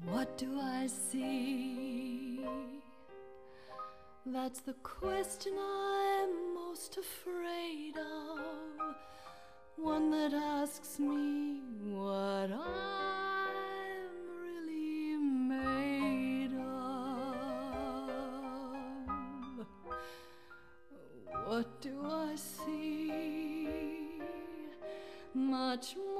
What do I see? That's the question I'm most afraid of. One that asks me what I'm really made of. What do I see? Much